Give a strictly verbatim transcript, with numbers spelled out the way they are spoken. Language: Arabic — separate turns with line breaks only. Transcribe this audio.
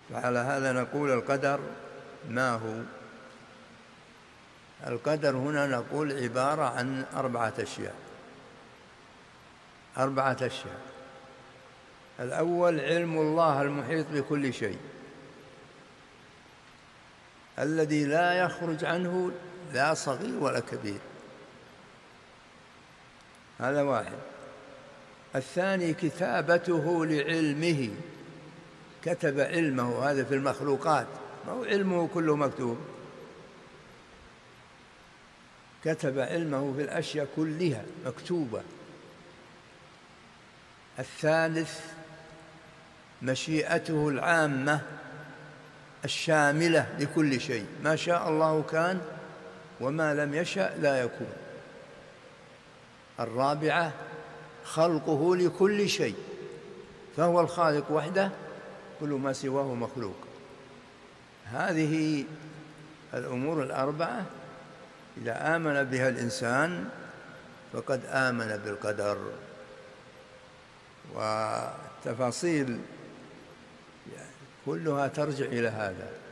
فعلى هذا نقول القدر ما هو؟ القدر هنا نقول عبارة عن أربعة أشياء أربعة أشياء الأول علم الله المحيط بكل شيء الذي لا يخرج عنه لا صغير ولا كبير، هذا واحد. الثاني كتابته لعلمه، كتب علمه، هذا في المخلوقات، ما هو علمه كله مكتوب، كتب علمه في الأشياء كلها مكتوبة. الثالث مشيئته العامة الشاملة لكل شيء، ما شاء الله كان وما لم يشأ لا يكون. الرابعة خلقه لكل شيء، فهو الخالق وحده، كل ما سواه مخلوق. هذه الأمور الأربعة إذا آمن بها الإنسان فقد آمن بالقدر. والتفاصيل كلها ترجع إلى هذا.